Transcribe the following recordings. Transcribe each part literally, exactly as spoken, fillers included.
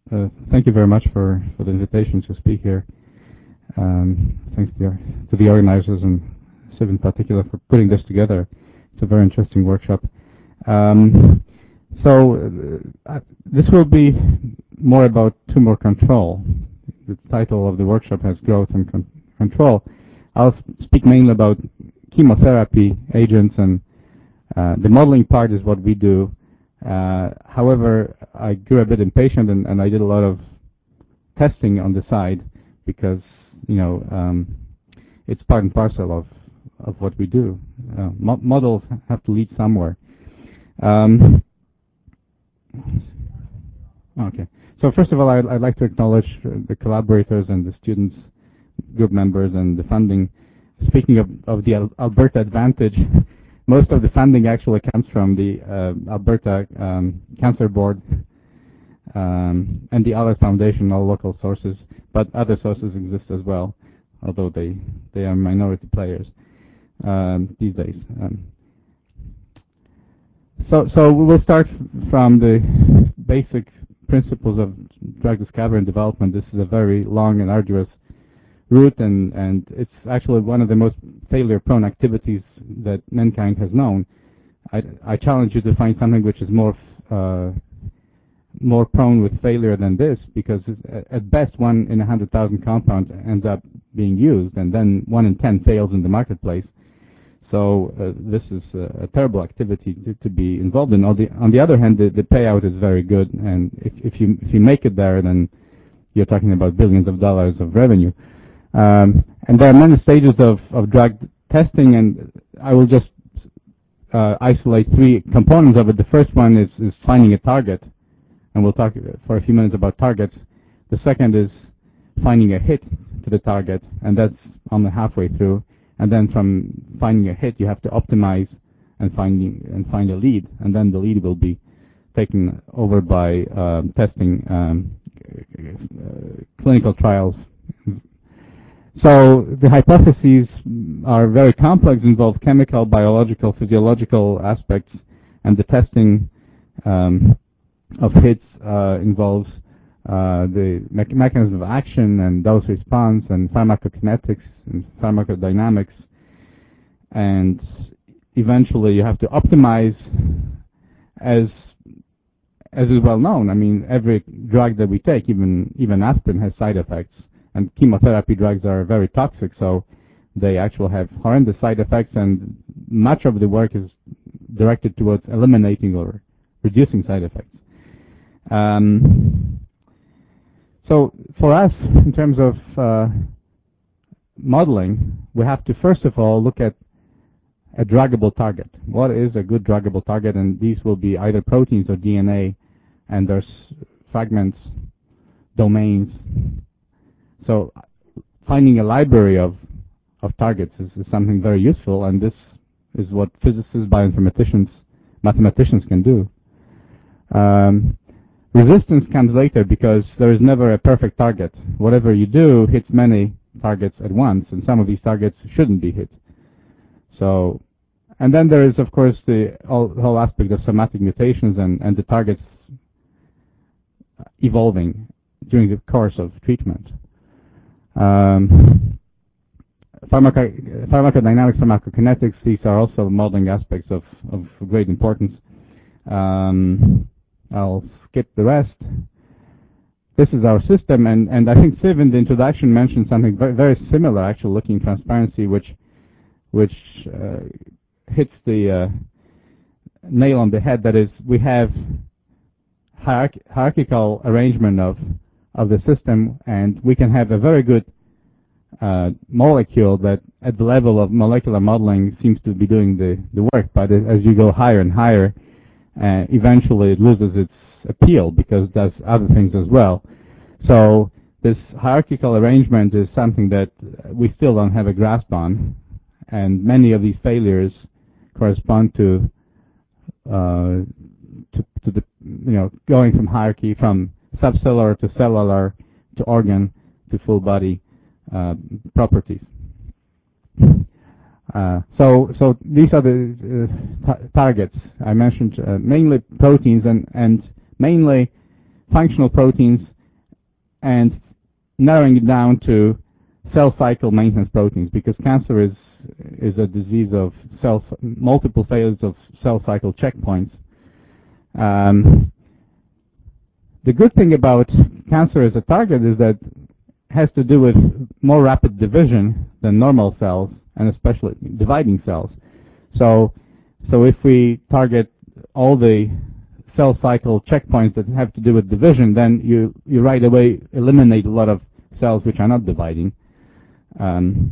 uh, thank you very much for, for the invitation to speak here. Um, thanks to the, to the organizers and Siv in particular for putting this together. It's a very interesting workshop. Um, so uh, this will be more about tumor control. The title of the workshop has growth and con control. I'll speak mainly about chemotherapy agents, and uh, the modeling part is what we do. Uh, however, I grew a bit impatient, and, and I did a lot of testing on the side because, you know, um, it's part and parcel of, of what we do. Uh, mo models have to lead somewhere. Um, okay. So first of all, I'd, I'd like to acknowledge the collaborators and the students, group members, and the funding. Speaking of, of the Al Alberta Advantage, most of the funding actually comes from the uh, Alberta um, Cancer Board um, and the Alice Foundation, all local sources, but other sources exist as well, although they, they are minority players um, these days. Um, so, so we will start from the basic principles of drug discovery and development. This is a very long and arduous route, and, and it's actually one of the most failure-prone activities that mankind has known. I, I challenge you to find something which is more uh, more prone with failure than this, because at best one in a hundred thousand compounds ends up being used, and then one in ten fails in the marketplace. So uh, this is a, a terrible activity to, to be involved in. On the, on the other hand, the, the payout is very good, and if, if you if you make it there, then you're talking about billions of dollars of revenue. Um, and there are many stages of, of drug testing, and I will just uh, isolate three components of it. The first one is, is finding a target, and we'll talk for a few minutes about targets. The second is finding a hit to the target, and that's on the halfway through. And then from finding a hit, you have to optimize and finding and find a lead, and then the lead will be taken over by uh, testing um, uh, clinical trials. So the hypotheses are very complex, involve chemical, biological, physiological aspects, and the testing um, of hits uh, involves uh, the me mechanism of action and dose response and pharmacokinetics and pharmacodynamics, and eventually you have to optimize, as as is well known. I mean, every drug that we take, even even aspirin, has side effects. And chemotherapy drugs are very toxic, so they actually have horrendous side effects, and much of the work is directed towards eliminating or reducing side effects. Um, so for us, in terms of uh, modeling, we have to first of all look at a druggable target. What is a good druggable target? And these will be either proteins or D N A, and there's fragments, domains. So finding a library of, of targets is, is something very useful, and this is what physicists, bioinformaticians, mathematicians can do. Um, resistance comes later because there is never a perfect target. Whatever you do hits many targets at once, and some of these targets shouldn't be hit. So, and then there is, of course, the whole, whole aspect of somatic mutations and, and the targets evolving during the course of treatment. Um, pharmaco pharmacodynamics, pharmacokinetics, these are also modeling aspects of, of great importance. Um, I'll skip the rest. This is our system, and, and I think Siv in the introduction mentioned something very, very similar, actually, looking at transparency, which, which uh, hits the uh, nail on the head. That is, we have hierarch hierarchical arrangement of of the system, and we can have a very good uh, molecule that at the level of molecular modeling seems to be doing the, the work, but as you go higher and higher, uh, eventually it loses its appeal because it does other things as well. So this hierarchical arrangement is something that we still don't have a grasp on, and many of these failures correspond to uh, to, to the you know going from hierarchy from subcellular to cellular to organ to full body uh, properties. Uh, so, so these are the uh, targets I mentioned, uh, mainly proteins and, and mainly functional proteins and narrowing it down to cell cycle maintenance proteins, because cancer is is a disease of cell multiple failures of cell cycle checkpoints. Um, the good thing about cancer as a target is that it has to do with more rapid division than normal cells, and especially dividing cells. So, so if we target all the cell cycle checkpoints that have to do with division, then you, you right away eliminate a lot of cells which are not dividing. Um,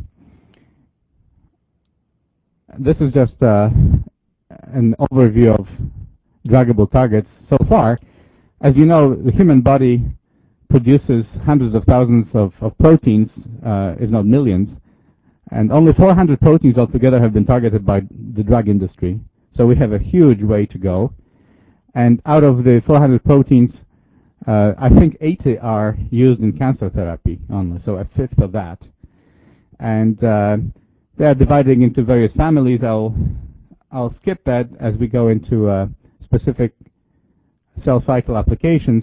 this is just uh, an overview of druggable targets so far. As you know, the human body produces hundreds of thousands of, of proteins, uh, if not millions, and only four hundred proteins altogether have been targeted by the drug industry. So we have a huge way to go. And out of the four hundred proteins, uh, I think eighty are used in cancer therapy only, so a fifth of that. And uh, they are dividing into various families. I'll I'll skip that as we go into uh, specific cell cycle applications.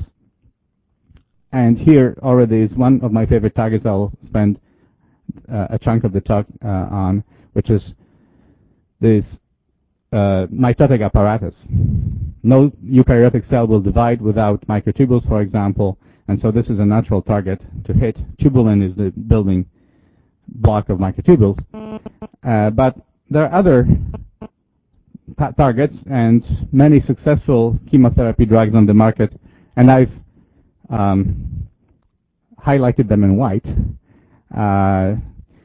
And here already is one of my favorite targets I'll spend uh, a chunk of the talk uh, on, which is this uh, mitotic apparatus. No eukaryotic cell will divide without microtubules, for example, and so this is a natural target to hit. Tubulin is the building block of microtubules. Uh, but there are other ta targets and many successful chemotherapy drugs on the market, and I've um, highlighted them in white. Uh,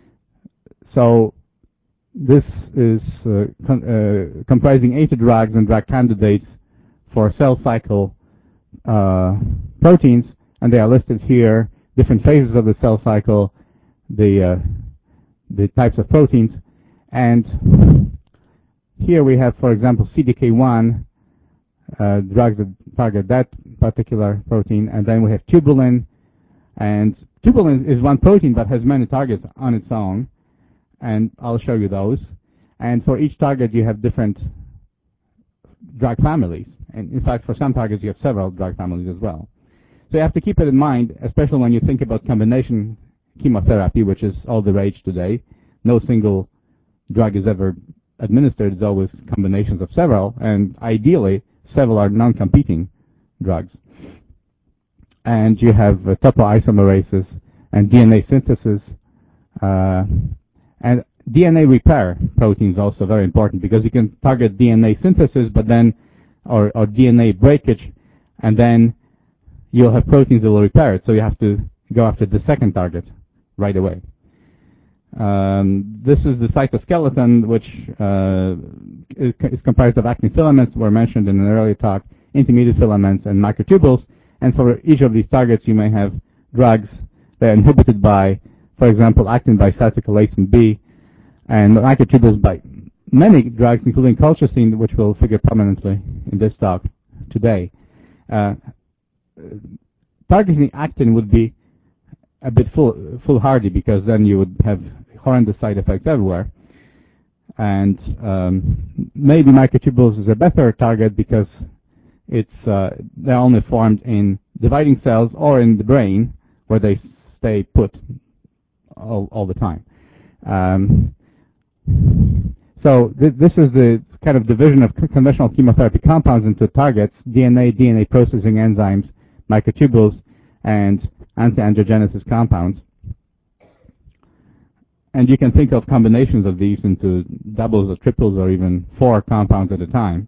so this is uh, com uh, comprising eighty drugs and drug candidates for cell cycle uh, proteins, and they are listed here, different phases of the cell cycle, the uh, the types of proteins, and here we have, for example, C D K one uh, drugs that target that particular protein, and then we have tubulin, and tubulin is one protein but has many targets on its own, and I'll show you those. And for each target you have different drug families, and in fact for some targets you have several drug families as well. So you have to keep it in mind, especially when you think about combination chemotherapy, which is all the rage today. No single drug is ever administered. It's always combinations of several, and ideally several are non-competing drugs. And you have uh, topoisomerases and D N A synthesis, uh, and D N A repair proteins also very important, because you can target D N A synthesis, but then or, or D N A breakage, and then you'll have proteins that will repair it. So you have to go after the second target right away. Um, this is the cytoskeleton, which uh, is, is comprised of actin filaments, were mentioned in an earlier talk, intermediate filaments, and microtubules. And for each of these targets, you may have drugs that are inhibited by, for example, actin by cytochalasin B, and microtubules by many drugs, including colchicine, which will figure prominently in this talk today. Uh, targeting actin would be a bit fool, foolhardy, because then you would have horrendous side effects everywhere. And um, maybe microtubules is a better target because it's uh, they're only formed in dividing cells or in the brain, where they stay put all, all the time. Um, so th this is the kind of division of conventional chemotherapy compounds into targets: D N A, D N A processing enzymes, microtubules, and anti-angiogenesis compounds. And you can think of combinations of these into doubles or triples or even four compounds at a time.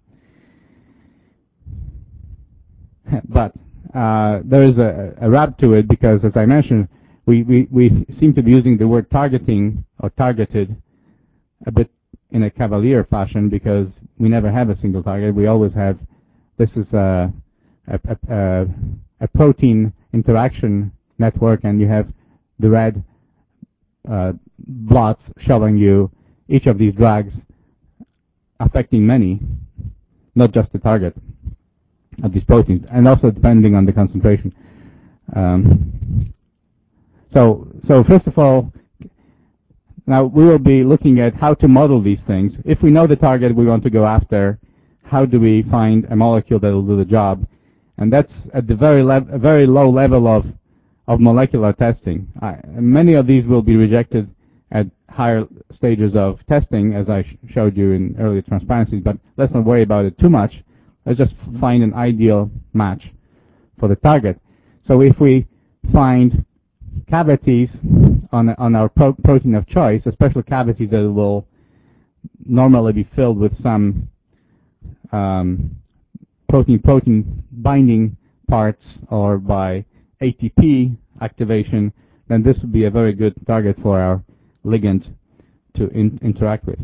But uh, there is a, a rub to it, because, as I mentioned, we, we, we seem to be using the word targeting or targeted a bit in a cavalier fashion, because we never have a single target. We always have, this is a, a, a, a protein interaction network, and you have the red uh, blots showing you each of these drugs affecting many, not just the target of these proteins, and also depending on the concentration. Um, so, so first of all, now we will be looking at how to model these things. If we know the target we want to go after, how do we find a molecule that will do the job? And that's at the very, a very low level of of molecular testing. I, many of these will be rejected at higher stages of testing, as I sh showed you in earlier transparencies, but let's not worry about it too much. Let's just find an ideal match for the target. So if we find cavities on, on our pro protein of choice, especially cavities that will normally be filled with some um, protein-protein binding parts or by A T P activation, then this would be a very good target for our ligand to in interact with.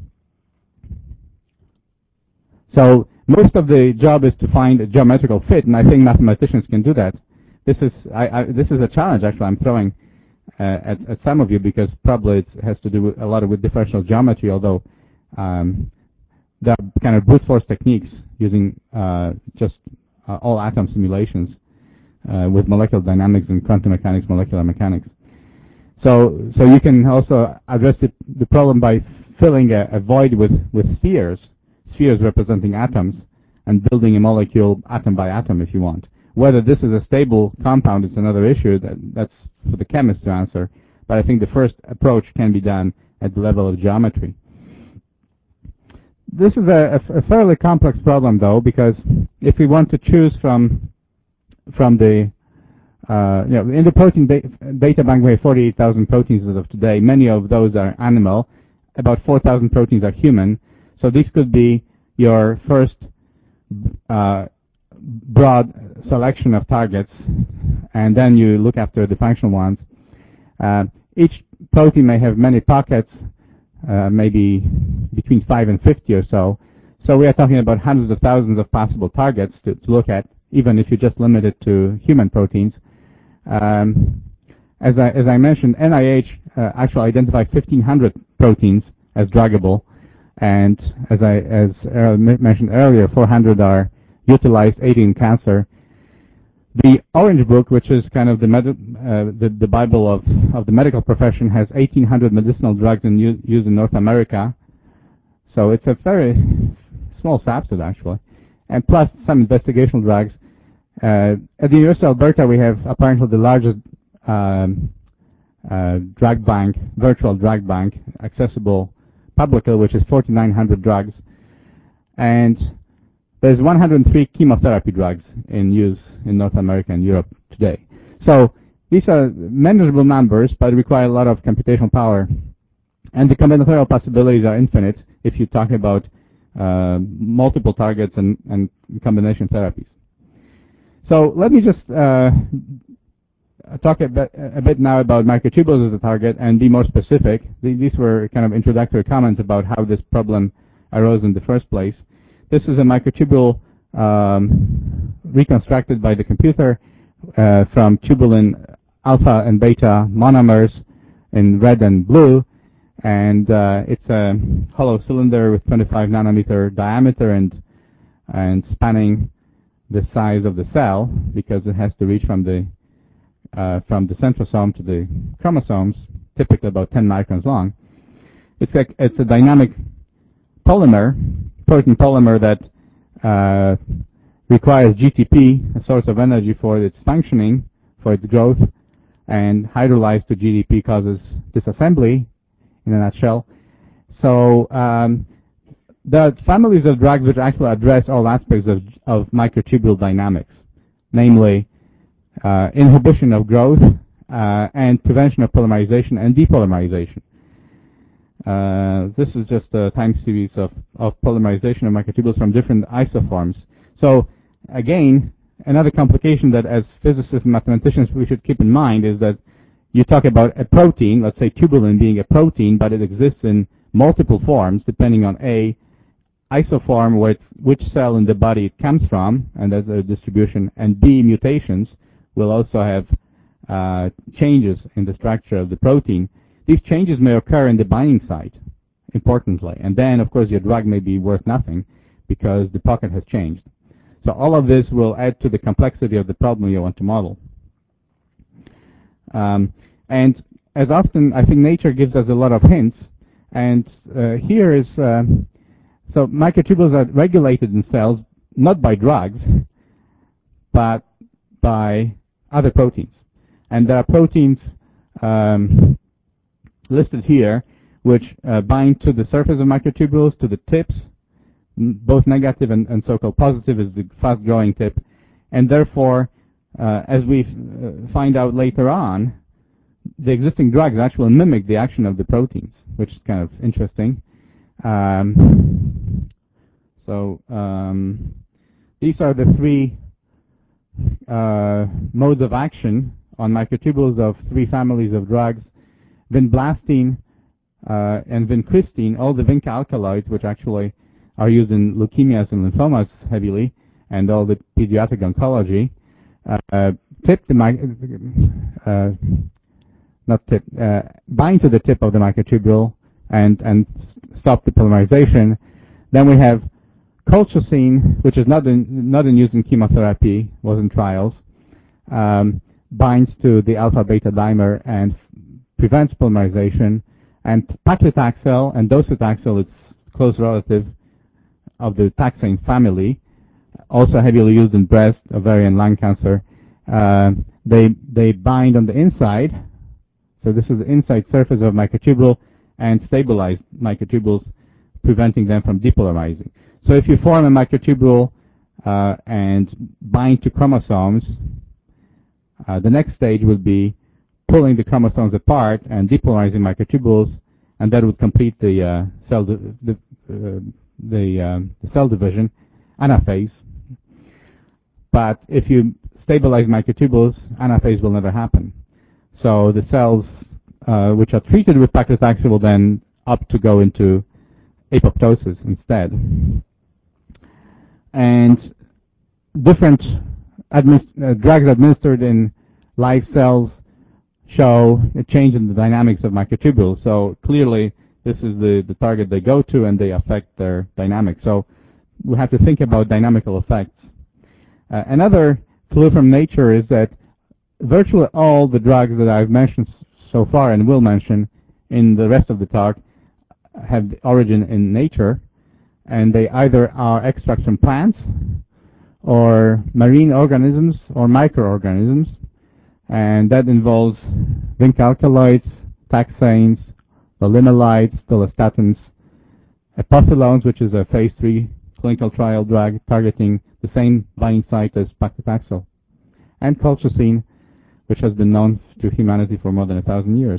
So most of the job is to find a geometrical fit, and I think mathematicians can do that. This is I, I, this is a challenge actually I'm throwing uh, at, at some of you, because probably it has to do with a lot of with differential geometry, although um, there are kind of brute force techniques using uh, just uh, all atom simulations uh, with molecular dynamics and quantum mechanics, molecular mechanics. So, so you can also address it, the problem by filling a, a void with, with spheres, spheres representing atoms, and building a molecule atom by atom if you want. Whether this is a stable compound is another issue. That, that's for the chemist to answer. But I think the first approach can be done at the level of geometry. This is a, a, a fairly complex problem, though, because if we want to choose from from the Uh, you know, in the protein da data bank, we have forty-eight thousand proteins as of today. Many of those are animal. About four thousand proteins are human. So this could be your first uh, broad selection of targets, and then you look after the functional ones. Uh, each protein may have many pockets, uh, maybe between five and fifty or so. So we are talking about hundreds of thousands of possible targets to, to look at, even if you just limit it to human proteins. Um, as, I, as I mentioned, N I H uh, actually identified fifteen hundred proteins as druggable, and as I as uh, mentioned earlier, four hundred are utilized, eighty in cancer. The Orange Book, which is kind of the med uh, the, the Bible of, of the medical profession, has eighteen hundred medicinal drugs in use, used in North America. So it's a very small subset, actually, and plus some investigational drugs. Uh, at the University of Alberta, we have apparently the largest um, uh, drug bank, virtual drug bank, accessible publicly, which is forty-nine hundred drugs. And there's one hundred three chemotherapy drugs in use in North America and Europe today. So these are manageable numbers, but require a lot of computational power. And the combinatorial possibilities are infinite if you talk about uh, multiple targets and, and combination therapies. So let me just uh, talk a bit, a bit now about microtubules as a target and be more specific. These were kind of introductory comments about how this problem arose in the first place. This is a microtubule um, reconstructed by the computer uh, from tubulin alpha and beta monomers in red and blue, and uh, it's a hollow cylinder with twenty-five nanometer diameter and and spanning the size of the cell, because it has to reach from the uh, from the centrosome to the chromosomes, typically about ten microns long. It's a, it's a dynamic polymer, protein polymer that uh, requires G T P, a source of energy for its functioning, for its growth, and hydrolyzed to G D P causes disassembly, in a nutshell. So um, there are families of drugs which actually address all aspects of, of microtubule dynamics, namely uh, inhibition of growth uh, and prevention of polymerization and depolymerization. Uh, this is just a time series of, of polymerization of microtubules from different isoforms. So again, another complication that as physicists and mathematicians we should keep in mind is that you talk about a protein, let's say tubulin being a protein, but it exists in multiple forms depending on A, isoform, which, which cell in the body it comes from, and there's a distribution, and B, mutations will also have uh, changes in the structure of the protein. These changes may occur in the binding site, importantly, and then, of course, your drug may be worth nothing because the pocket has changed. So all of this will add to the complexity of the problem you want to model. Um, and as often, I think nature gives us a lot of hints, and uh, here is, uh, so microtubules are regulated in cells not by drugs, but by other proteins. And there are proteins um, listed here which uh, bind to the surface of microtubules, to the tips, both negative and, and so-called positive is the fast-growing tip. And therefore, uh, as we uh, find out later on, the existing drugs actually mimic the action of the proteins, which is kind of interesting. Um, so um, these are the three uh, modes of action on microtubules of three families of drugs: vinblastine uh, and vincristine, all the vinca alkaloids, which actually are used in leukemias and lymphomas heavily, and all the pediatric oncology, uh, tip the uh, not tip, uh, bind to the tip of the microtubule and and stop the polymerization. Then we have colchicine, which is not in not in use in chemotherapy, was in trials, um, binds to the alpha beta dimer and prevents polymerization. And paclitaxel and docetaxel, its close relative of the taxane family, also heavily used in breast, ovarian, lung cancer. Uh, they they bind on the inside, so this is the inside surface of microtubule, and stabilize microtubules, preventing them from depolarizing. So if you form a microtubule uh, and bind to chromosomes, uh, the next stage would be pulling the chromosomes apart and depolarizing microtubules, and that would complete the uh, cell di the, uh, the, um, the cell division, anaphase. But if you stabilize microtubules, anaphase will never happen. So the cells uh, which are treated with paclitaxel will then opt to go into apoptosis instead. And different administ uh, drugs administered in live cells show a change in the dynamics of microtubules. So clearly, this is the, the target they go to, and they affect their dynamics. So we have to think about dynamical effects. Uh, another clue from nature is that virtually all the drugs that I've mentioned so far and will mention in the rest of the talk have origin in nature, and they either are extracts from plants or marine organisms or microorganisms, and that involves vinca alkaloids, taxanes, limelites, telestatins, epothilones, which is a phase three clinical trial drug targeting the same binding site as paclitaxel, and colchicine, which has been known to humanity for more than a thousand years.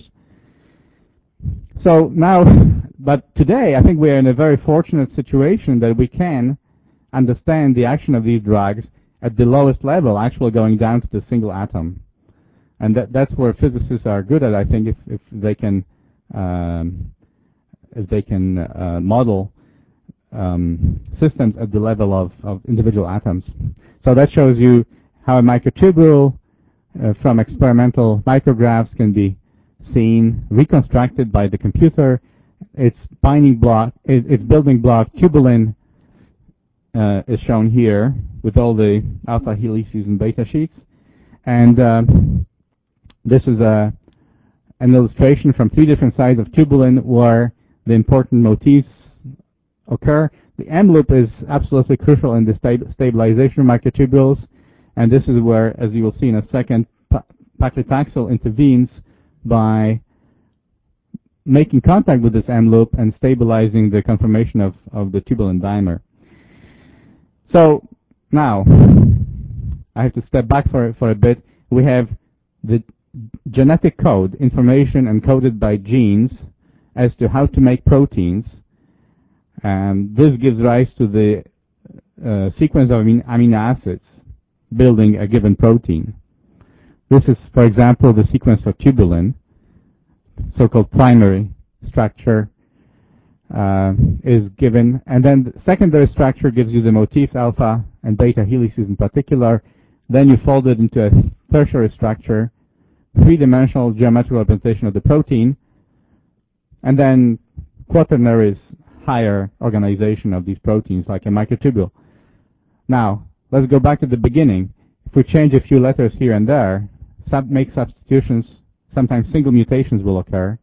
So now, but today, I think we are in a very fortunate situation that we can understand the action of these drugs at the lowest level, actually going down to the single atom. And that, that's where physicists are good at, I think, if, if they can um, if they can uh, model um, systems at the level of, of individual atoms. So that shows you how a microtubule uh, from experimental micrographs can be seen, reconstructed by the computer. Its binding block, its building block, tubulin, uh, is shown here with all the alpha helices and beta sheets. And um, this is a, an illustration from three different sides of tubulin where the important motifs occur. The M loop is absolutely crucial in the stab stabilization of microtubules, and this is where, as you will see in a second, paclitaxel intervenes by making contact with this M loop and stabilizing the conformation of, of the tubulin dimer. So now, I have to step back for, for a bit. We have the genetic code, information encoded by genes as to how to make proteins. And this gives rise to the uh, sequence of amino, amino acids building a given protein. This is, for example, the sequence for tubulin, so-called primary structure uh, is given, and then the secondary structure gives you the motifs, alpha and beta helices in particular. Then you fold it into a tertiary structure, three-dimensional geometrical representation of the protein, and then quaternary is higher organization of these proteins, like a microtubule. Now, let's go back to the beginning. If we change a few letters here and there, sub make substitutions, sometimes single mutations will occur.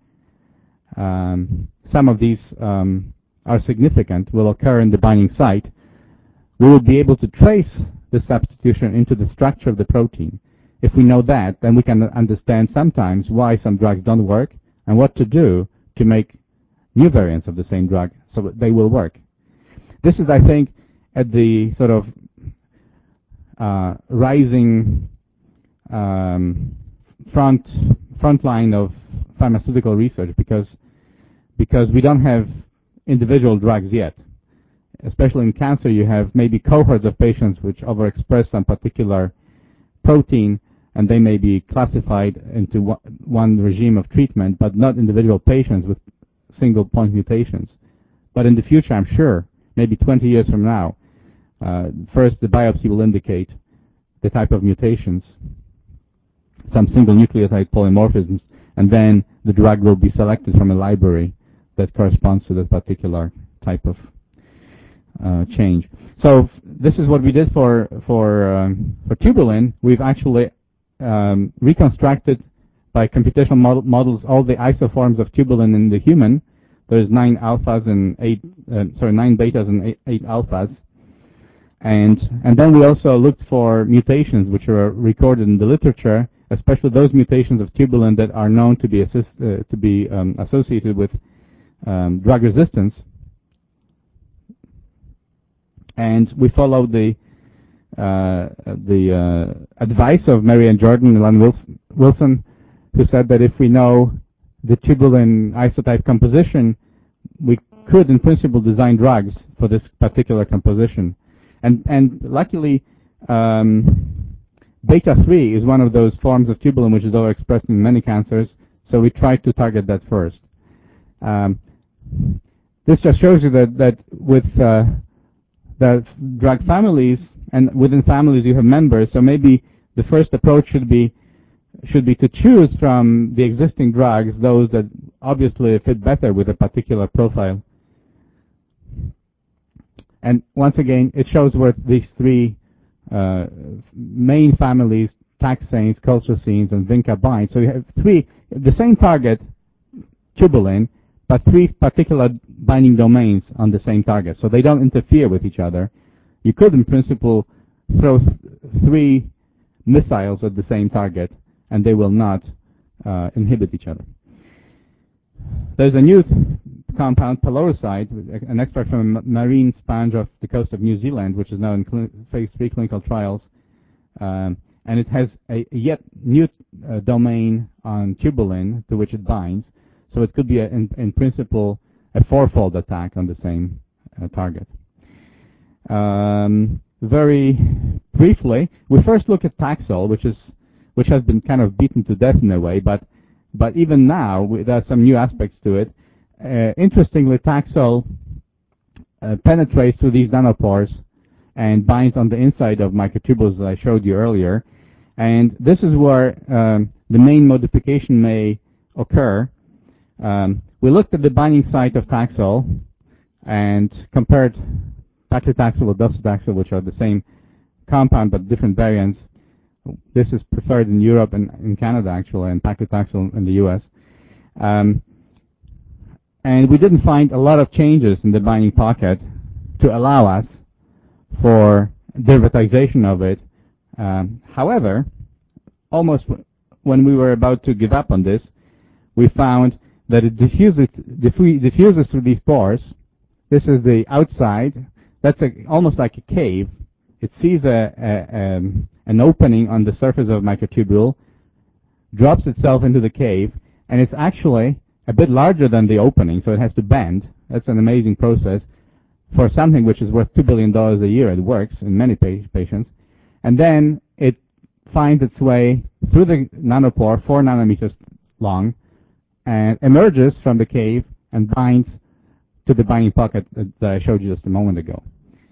Um, some of these um, are significant, will occur in the binding site. We will be able to trace the substitution into the structure of the protein. if we know that, then we can understand sometimes why some drugs don't work and what to do to make new variants of the same drug so that they will work. This is, I think, at the sort of uh, rising um, front front line of pharmaceutical research because because we don't have individual drugs yet. Especially in cancer, you have maybe cohorts of patients which overexpress some particular protein, and they may be classified into one regime of treatment, but not individual patients with single point mutations. But in the future, I'm sure, maybe twenty years from now, uh, first the biopsy will indicate the type of mutations, some single nucleotide polymorphisms, and then the drug will be selected from a library that corresponds to that particular type of uh, change. So this is what we did for for um, for tubulin. We've actually um, reconstructed by computational model models all the isoforms of tubulin in the human. There's nine alphas and eight, uh, sorry, nine betas and eight, eight alphas. And and then we also looked for mutations which are recorded in the literature, especially those mutations of tubulin that are known to be assist, uh, to be um, associated with um, drug resistance. And we followed the uh, the uh, advice of Marianne Jordan and Alan Wilson, who said that if we know the tubulin isotype composition, we could, in principle, design drugs for this particular composition. And and luckily, um, beta three is one of those forms of tubulin which is overexpressed in many cancers, so we tried to target that first. Um, this just shows you that, that with uh, the drug families, and within families you have members, so maybe the first approach should be should be to choose from the existing drugs those that obviously fit better with a particular profile. And once again, it shows where these three uh, main families, taxanes, colchicines, and vinca bind. So you have three, the same target, tubulin, but three particular binding domains on the same target. So they don't interfere with each other. You could, in principle, throw th three missiles at the same target, and they will not uh, inhibit each other. There's a new compound, pyloroside, an extract from a marine sponge off the coast of New Zealand, which is now in phase three clinical trials, um, and it has a yet new uh, domain on tubulin to which it binds, so it could be, a, in, in principle, a fourfold attack on the same uh, target. Um, very briefly, we first look at Taxol, which is which has been kind of beaten to death in a way, but but even now we, there are some new aspects to it. Uh, interestingly, Taxol uh, penetrates through these nanopores and binds on the inside of microtubules that I showed you earlier, and this is where um, the main modification may occur. Um, we looked at the binding site of Taxol and compared paclitaxel with docetaxel, which are the same compound but different variants. This is preferred in Europe and in Canada, actually, and paclitaxel in the U S. Um, and we didn't find a lot of changes in the binding pocket to allow us for derivatization of it. Um, however, almost when we were about to give up on this, we found that it diffuses, diffu diffuses through these pores. This is the outside. That's a, almost like a cave. It sees a, a, um, an opening on the surface of a microtubule, drops itself into the cave, and it's actually a bit larger than the opening, so it has to bend. That's an amazing process for something which is worth two billion dollars a year. It works in many patients. And then it finds its way through the nanopore, four nanometers long, and emerges from the cave and binds to the binding pocket that I showed you just a moment ago.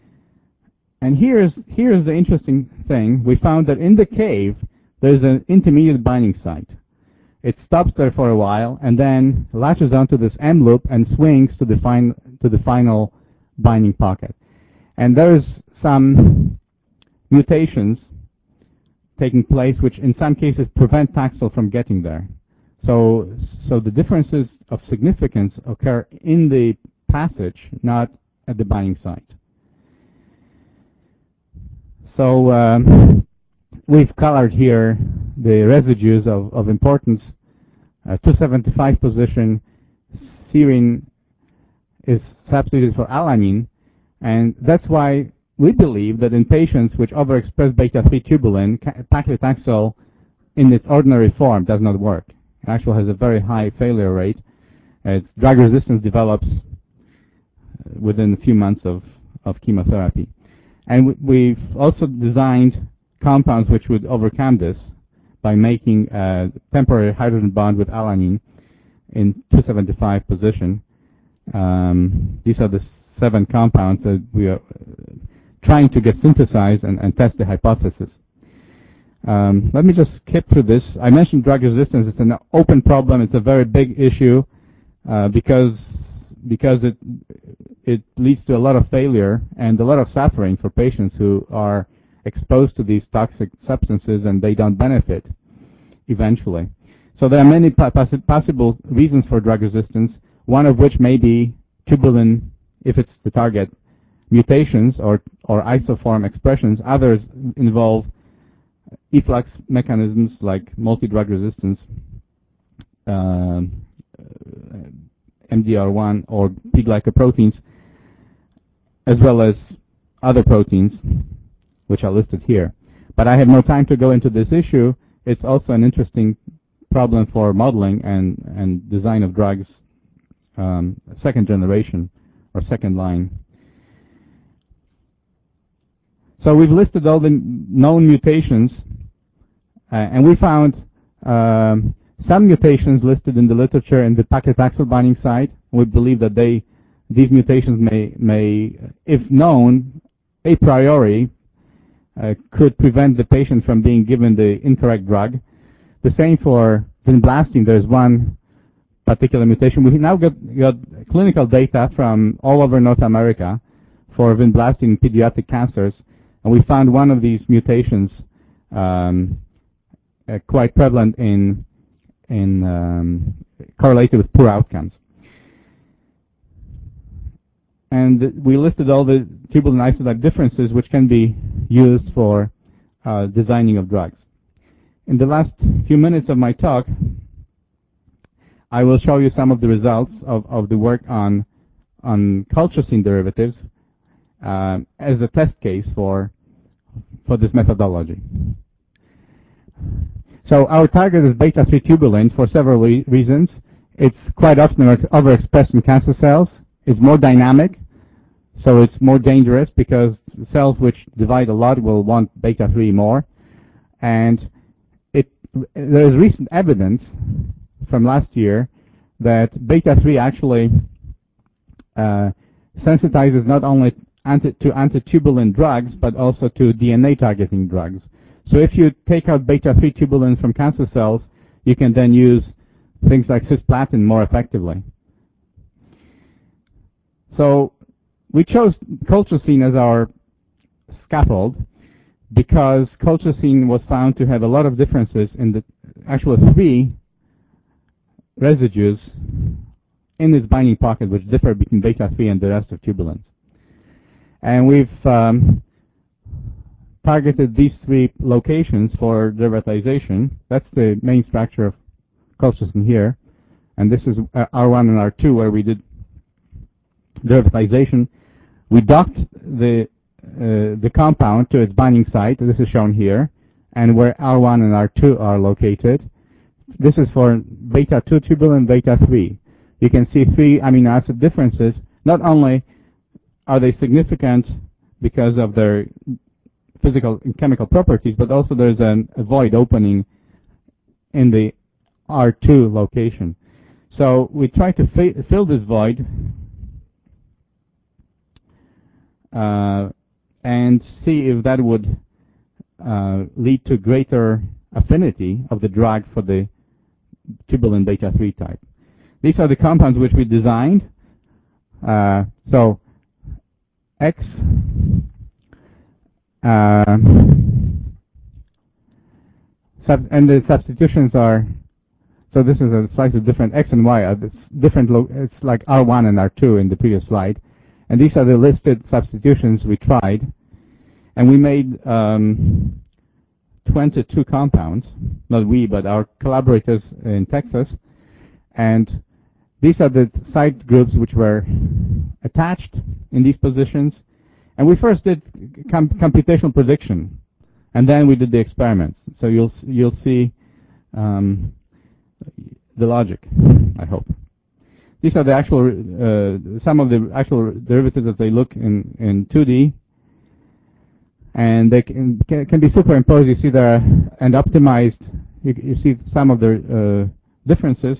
And here's, here's the interesting thing. We found that in the cave, there's an intermediate binding site. It stops there for a while and then latches onto this M loop and swings to the, fin to the final binding pocket. And there's some mutations taking place which in some cases prevent Taxol from getting there. So, so the differences of significance occur in the passage, not at the binding site. So um, we've colored here the residues of, of importance. Uh, two seventy-five position, serine is substituted for alanine, and that's why we believe that in patients which overexpress beta three tubulin, paclitaxel in its ordinary form does not work. It actually has a very high failure rate. As drug resistance develops within a few months of, of chemotherapy. And we've also designed compounds which would overcome this by making a temporary hydrogen bond with alanine in two seventy-five position. Um, these are the seven compounds that we are trying to get synthesized and, and test the hypothesis. Um, let me just skip through this. I mentioned drug resistance. It's an open problem. It's a very big issue uh, because because it it leads to a lot of failure and a lot of suffering for patients who are exposed to these toxic substances and they don't benefit eventually. So there are many possi possible reasons for drug resistance, one of which may be tubulin, if it's the target, mutations or, or isoform expressions. Others involve efflux mechanisms like multi-drug resistance, uh, M D R one or P-glycoproteins, as well as other proteins, which are listed here. But I have no time to go into this issue. It's also an interesting problem for modeling and, and design of drugs, um, second generation or second line. So we've listed all the known mutations, uh, and we found um, some mutations listed in the literature in the paclitaxel binding site. We believe that they, these mutations may, may, if known a priori, uh, could prevent the patient from being given the incorrect drug. The same for vinblastine. There's one particular mutation. We now got, got clinical data from all over North America for vinblastine in pediatric cancers, and we found one of these mutations um, uh, quite prevalent in, in um, correlated with poor outcomes. And we listed all the tubulin isotype differences which can be used for uh, designing of drugs. In the last few minutes of my talk, I will show you some of the results of, of the work on, on colchicine derivatives uh, as a test case for, for this methodology. So our target is beta three tubulin for several re reasons. It's quite often overexpressed in cancer cells. It's more dynamic, so it's more dangerous because cells which divide a lot will want beta three more. And it, there is recent evidence from last year that beta three actually uh, sensitizes not only anti, to antitubulin drugs, but also to D N A targeting drugs. So if you take out beta three tubulin from cancer cells, you can then use things like cisplatin more effectively. So we chose colchicine as our scaffold because colchicine was found to have a lot of differences in the actual three residues in its binding pocket which differ between beta three and the rest of tubulins. And we've um, targeted these three locations for derivatization. That's the main structure of colchicine here. And this is R one and R two where we did derivatization. We docked the uh, the compound to its binding site. This is shown here, and where R one and R two are located. This is for beta two tubulin, beta three. You can see three amino acid differences. Not only are they significant because of their physical and chemical properties, but also there's an, a void opening in the R two location. So we try to fill this void uh, and see if that would uh, lead to greater affinity of the drug for the tubulin beta three type. These are the compounds which we designed. Uh, so X uh, sub and the substitutions are, so this is a slightly different X and Y. Are different. It's like R one and R two in the previous slide. And these are the listed substitutions we tried. And we made um, twenty-two compounds, not we, but our collaborators in Texas, and these are the site groups which were attached in these positions, and we first did com computational prediction, and then we did the experiments. So you'll you'll see um, the logic, I hope. These are the actual uh, some of the actual derivatives as they look in in two D, and they can can be superimposed. You see there and optimized. You, you see some of the uh, differences.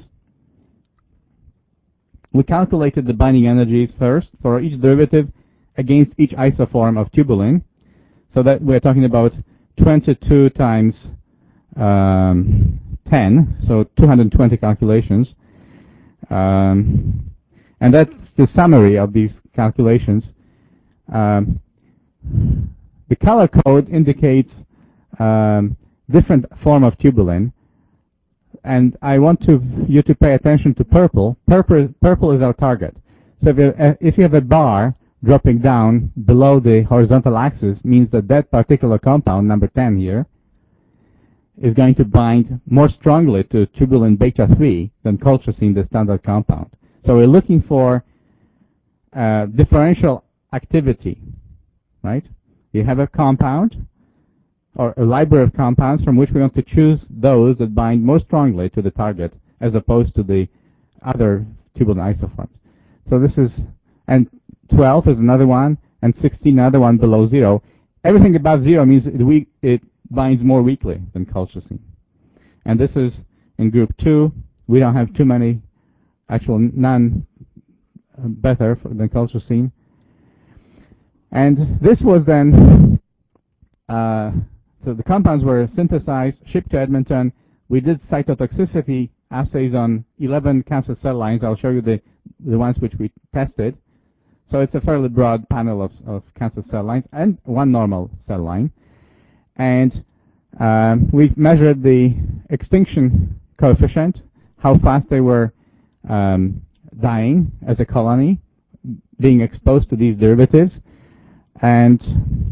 We calculated the binding energies first for each derivative against each isoform of tubulin, so that we're talking about twenty-two times um, ten, so two hundred twenty calculations. Um, and that's the summary of these calculations. Um, the color code indicates um, different form of tubulin, and I want to, you to pay attention to purple. Purple, purple is our target. So if you, uh, if you have a bar dropping down below the horizontal axis, means that that particular compound, number ten here, is going to bind more strongly to tubulin beta three than colchicine, the standard compound. So we're looking for uh, differential activity, right? You have a compound, or a library of compounds from which we want to choose those that bind most strongly to the target as opposed to the other tubulin isoforms. So this is, and twelve is another one, and sixteen another one below zero. Everything above zero means it, we, it binds more weakly than colchicine. And this is in group two. We don't have too many, actual none better than colchicine. And this was then, uh, so the compounds were synthesized, shipped to Edmonton. We did cytotoxicity assays on eleven cancer cell lines. I'll show you the, the ones which we tested. So it's a fairly broad panel of, of cancer cell lines and one normal cell line. And um, we measured the extinction coefficient, how fast they were um, dying as a colony, being exposed to these derivatives. And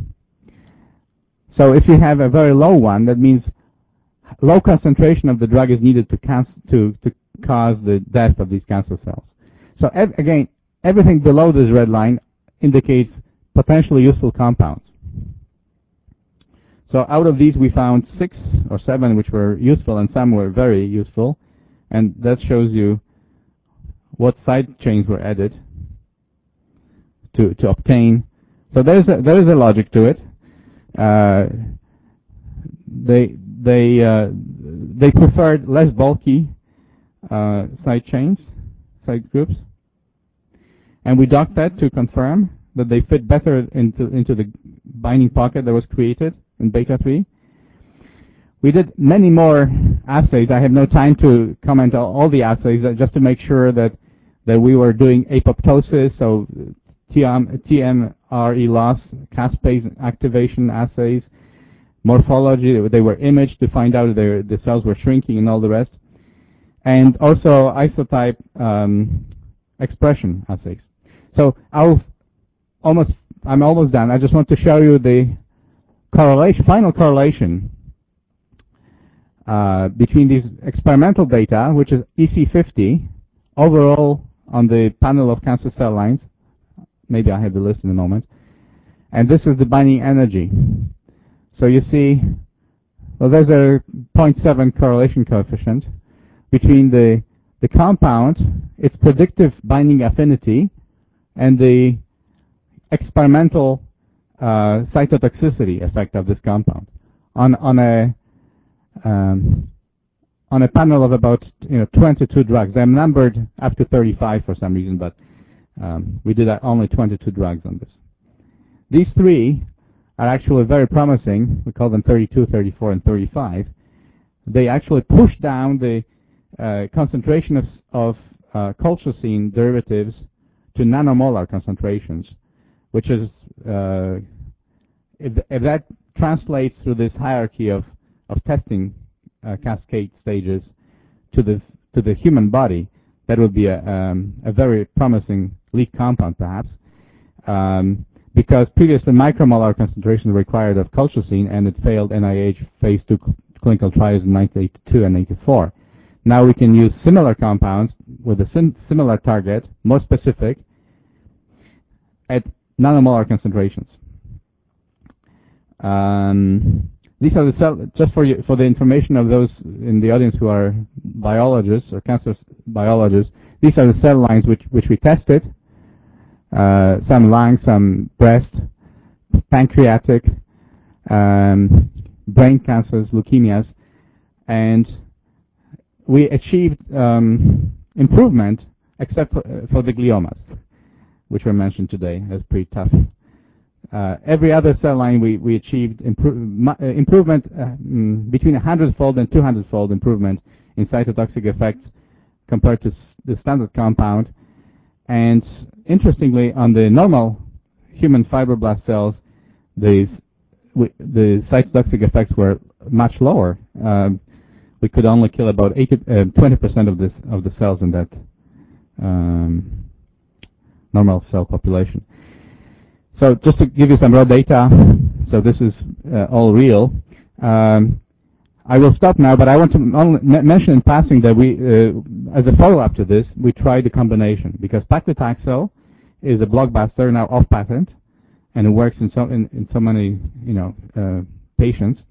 so if you have a very low one, that means low concentration of the drug is needed to, to, to cause the death of these cancer cells. So ev again, everything below this red line indicates potentially useful compounds. So out of these we found six or seven which were useful and some were very useful, and that shows you what side chains were added to, to obtain. So there's a, there is a logic to it. Uh, they they uh, they preferred less bulky uh, side chains, side groups, and we docked that to confirm that they fit better into into the binding pocket that was created in beta three. We did many more assays. I have no time to comment on all the assays, uh, just to make sure that that we were doing apoptosis, so T M R E loss, caspase activation assays, morphology. They were imaged to find out that the cells were shrinking and all the rest, and also isotype um, expression assays. So I'll almost, I'm almost done. I just want to show you the correlation, final correlation uh, between these experimental data, which is E C fifty, overall on the panel of cancer cell lines. Maybe I have the list in a moment. And this is the binding energy. So you see, well, there's a zero point seven correlation coefficient between the, the compound, its predictive binding affinity, and the experimental uh, cytotoxicity effect of this compound on on a um, on a panel of about you know twenty-two drugs. They're numbered up to thirty-five for some reason, but um, we did only twenty-two drugs on this. These three are actually very promising. We call them thirty-two, thirty-four, and thirty-five. They actually push down the uh, concentration of, of uh, colchicine derivatives to nanomolar concentrations, which is, uh, if, if that translates through this hierarchy of, of testing uh, cascade stages to the, to the human body, that would be a, um, a very promising lead compound, perhaps. Um, because previously micromolar concentration required of colchicine, and it failed N I H phase two clinical trials in nineteen eighty-two and eighty-four. Now we can use similar compounds with a sim similar target, more specific, at nanomolar concentrations. Um, these are the cell, just for you, for the information of those in the audience who are biologists or cancer biologists, these are the cell lines which, which we tested. Uh, some lung, some breast, pancreatic, um, brain cancers, leukemias, and we achieved um, improvement except for, uh, for the gliomas, which were mentioned today as pretty tough. Uh, every other cell line we, we achieved impro uh, improvement uh, mm, between one hundred fold and two hundred fold improvement in cytotoxic effects compared to the standard compound. And interestingly, on the normal human fibroblast cells, the, the cytotoxic effects were much lower. Um, we could only kill about twenty percent of, this, of the cells in that um, normal cell population. So just to give you some raw data, so this is uh, all real. Um, I will stop now, but I want to only mention in passing that we, uh, as a follow-up to this, we tried the combination, because paclitaxel is a blockbuster, now off patent, and it works in so, in, in so many, you know, uh, patients.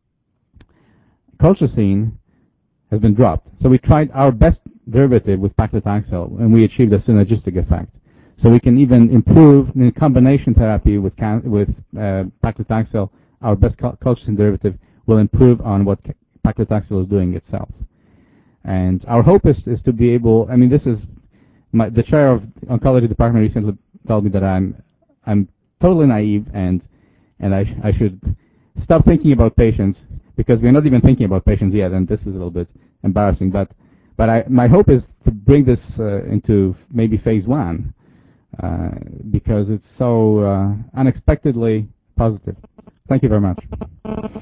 Colchicine has been dropped. So we tried our best derivative with paclitaxel, and we achieved a synergistic effect. So we can even improve in combination therapy with with uh, paclitaxel. Our best colchicine derivative will improve on what paclitaxel is doing itself. And our hope is, is to be able. I mean, this is my, the chair of oncology department recently told me that I'm I'm totally naive, and and I sh I should stop thinking about patients, because we're not even thinking about patients yet, and this is a little bit embarrassing. But but I, my hope is to bring this uh, into maybe phase one. Uh, because it's so uh, unexpectedly positive. Thank you very much.